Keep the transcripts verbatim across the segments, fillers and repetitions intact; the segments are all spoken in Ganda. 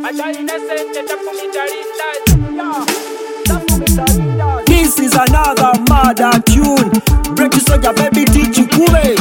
This is another murder tune. Break it so your baby teach you kube.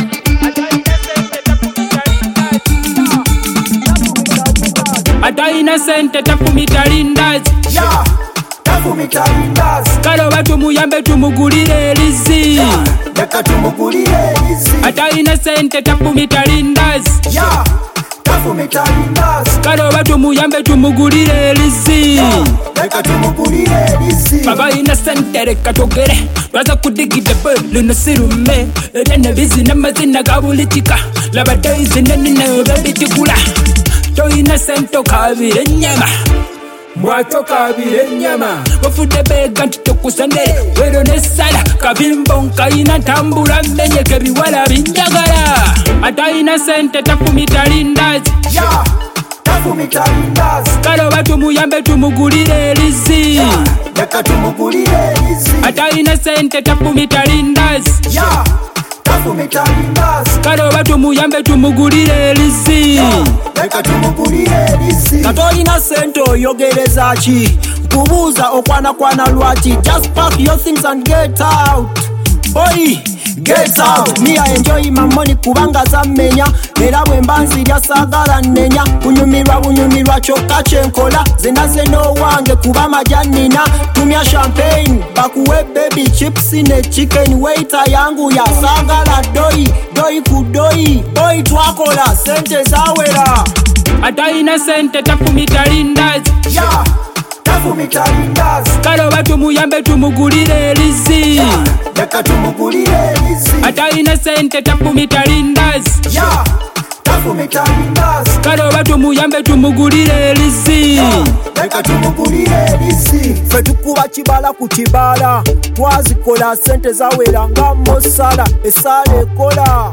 Ata innocent tafumita lindazi. Yeah, tafumita lindazi. Kalo watu muyambe tumugulire elizi. Yeah, deka tumugulire elizi. Ata innocent tafumita lindazi. Yeah, tafumita lindazi. Kalo watu muyambe tumugulire elizi. Yeah, deka tumugulire elizi. Baba innocent reka togere. Twaza kudigida belu nasirume. Rene bizi namazina gabulitika. Laba days nene babitikula. To innocent okabire nyama. Mwato kabire nyama. Wafude bega ntitokusandere. Wero nesala kabimbo nkaina tambula menye kebiwala binjagala. Ata innocent tafumita lindazi. Yeah, tafumita lindazi. Kalo watu muyambe tumugulire elizi. Yeah, deka tumugulire elizi. Ata innocent tafumita lindazi. Yeah, tafumita lindazi. Kalo watu muyambe tumugulire elizi. Deka tumugulire elizi. Katolina sento yogereza chi. Kubuza okwana kwana lwati. Just pack your things and get out. Boy, get out. Me I enjoy my money kubanga zamenya. Era bwemba nzirya sagala nnenya. Kunyumirwa bunyumirwa kyokka kyenkola. Zena zeno wange kuba majanina. Tumya champagne bakuwe baby chips ne chicken. Waiter yangu ya sagala doi. Doi kudoi. Boy twakola sente zawera. Ata innocent tafumita lindazi. Yeah, tafumita lindazi. Kalo watu muyambe tumugulire elizi. Yeah, deka tumugulire elizi. Ata innocent tafumita lindazi. Yeah, tafumita lindazi. Kalo watu muyambe tumugulire elizi. Deka tumugulire elizi. Fe tukuba kibala ku kibala. Twazikola sente zawera nga mosala. Esala ekola.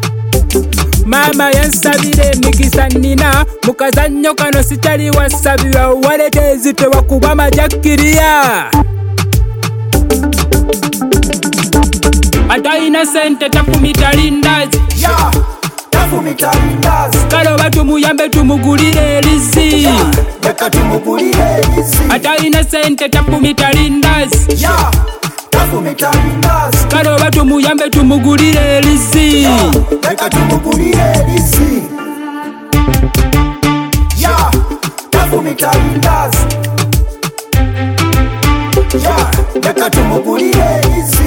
Mama yansabire mikisa nina. Mukazannyo kano sitali wasabira. Walete ezite wakuba majakiriya. Ata innocent tafumita lindazi. Yeah, tafumita lindazi. Kalo watu muyambe tumugulire elizi. Yeah, deka tumugulire elizi. Ata innocent tafumita lindazi. Yeah, tafumita lindazi. Kalo watu muyambe tumugulire elizi. Deka tumugulire elizi. Yeah, tafumita lindazi. Yeah, deka tumugulire elizi.